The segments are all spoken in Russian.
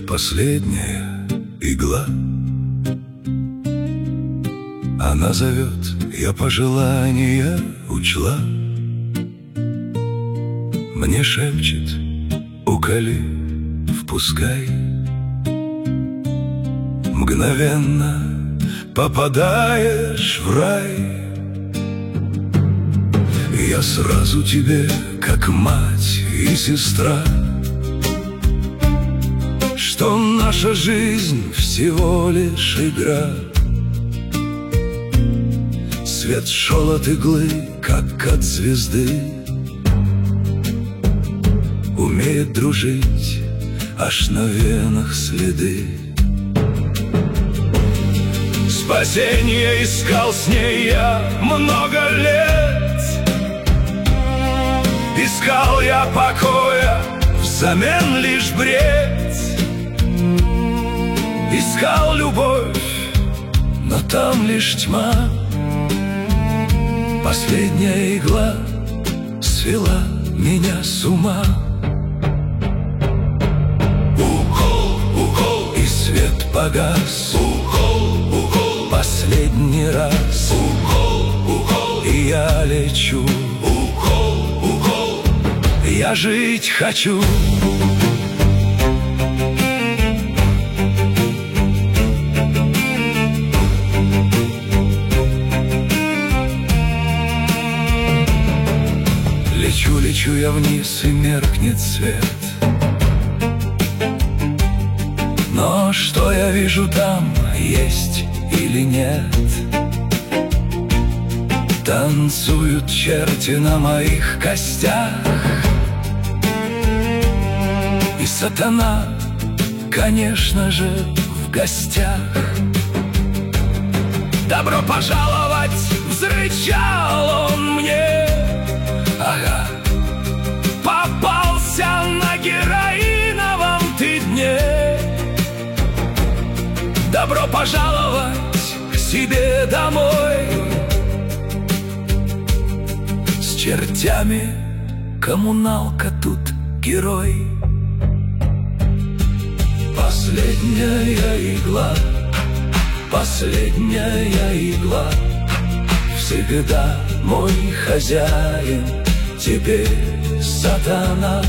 последняя игла. Она зовет, я пожелания учла. Мне шепчет, уколи, впускай. Мгновенно попадаешь в рай. Я сразу тебе, как мать и сестра, что наша жизнь всего лишь игра. Свет шел от иглы, как от звезды, умеет дружить, аж на венах следы. Спасение искал с ней я много лет. Искал я покоя, взамен лишь бред. Искал любовь, но там лишь тьма. Последняя игла свела меня с ума. Укол, укол, и свет погас. Укол, укол, последний раз. Укол, укол, и я лечу. Укол, укол, я жить хочу. Лечу, лечу я вниз, и меркнет свет. Но что я вижу там, есть или нет? Танцуют черти на моих костях. И сатана, конечно же, в гостях. Добро пожаловать, взрычал он мне. Ага, попался на героиновом ты дне. Добро пожаловать к себе домой. С чертями коммуналка тут герой. Последняя игла, последняя игла. Всегда мой хозяин, теперь сатана.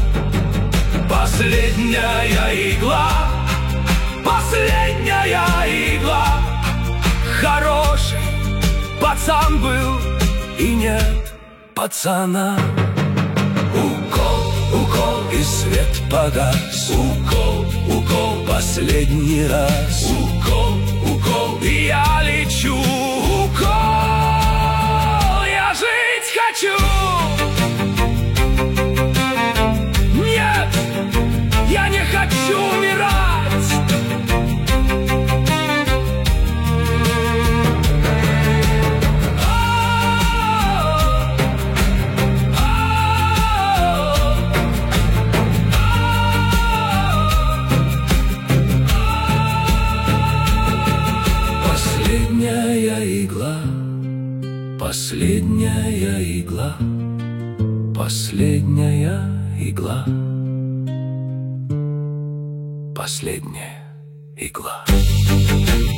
Последняя игла, последняя игла. Хороший пацан был, и нет пацана. Укол, укол, и свет погас. Укол, укол, последний раз. Укол, укол, и я лечу. Укол, я жить хочу. Нет, я не хочу умирать. Последняя игла, последняя игла, последняя игла, последняя игла.